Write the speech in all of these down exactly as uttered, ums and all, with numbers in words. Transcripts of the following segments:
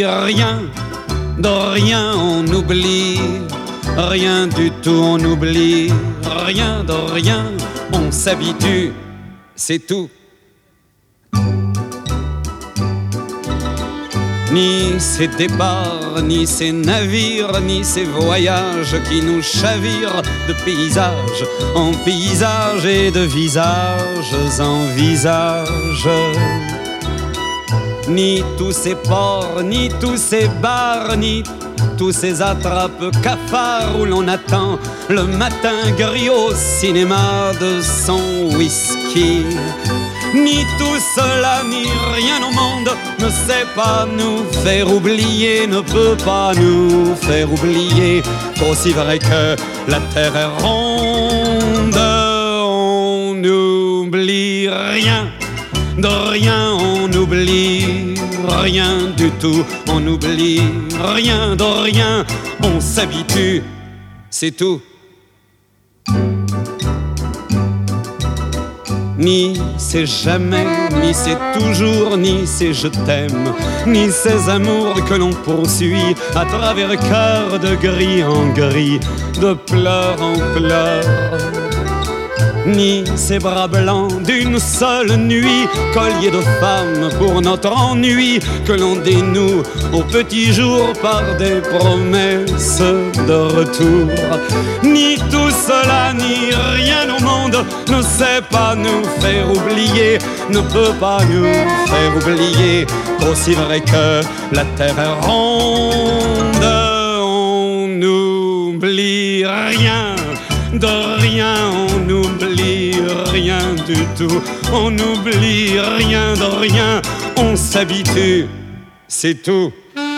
rien, de rien on oublie, rien du tout on oublie, rien de rien on s'habitue, c'est tout. Ni ces départs, ni ces navires, ni ces voyages qui nous chavirent de paysage en paysage et de visages en visages. Ni tous ces ports, ni tous ces bars, ni tous ces attrape-cafards où l'on attend le matin gris au cinéma de son whisky. Ni tout cela, ni rien au monde ne sait pas nous faire oublier, ne peut pas nous faire oublier qu'aussi vrai que la terre est ronde, on n'oublie rien, de rien on oublie, rien du tout on oublie, rien de rien on s'habitue, c'est tout. Ni c'est jamais, ni c'est toujours, ni c'est je t'aime, ni ces amours que l'on poursuit à travers cœur de gris en gris, de pleurs en pleurs. Ni ces bras blancs d'une seule nuit, collier de femmes pour notre ennui, que l'on dénoue au petit jour par des promesses de retour. Ni tout cela, ni rien au monde ne sait pas nous faire oublier, ne peut pas nous faire oublier qu'aussi vrai que la terre est ronde, on n'oublie rien, de rien on n'oublie rien du tout, on n'oublie rien de rien, on s'habitue, c'est tout.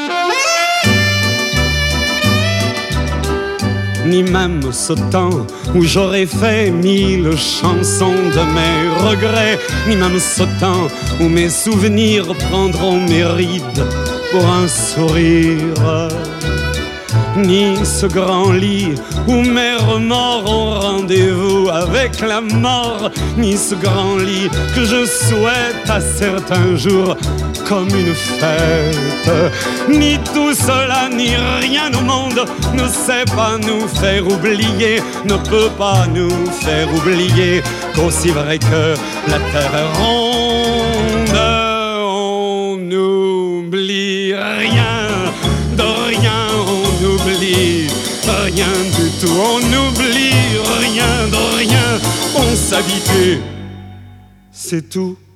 Ni même ce temps où j'aurais fait mille chansons de mes regrets, ni même ce temps où mes souvenirs prendront mes rides pour un sourire, ni ce grand lit où mes remords ont rendez-vous avec la mort, ni ce grand lit que je souhaite à certains jours comme une fête. Ni tout cela, ni rien au monde ne sait pas nous faire oublier, ne peut pas nous faire oublier qu'aussi vrai que la terre est ronde, on n'oublie rien, de rien on n'oublie rien du tout, on n'oublie rien de rien, on s'habitue, c'est tout.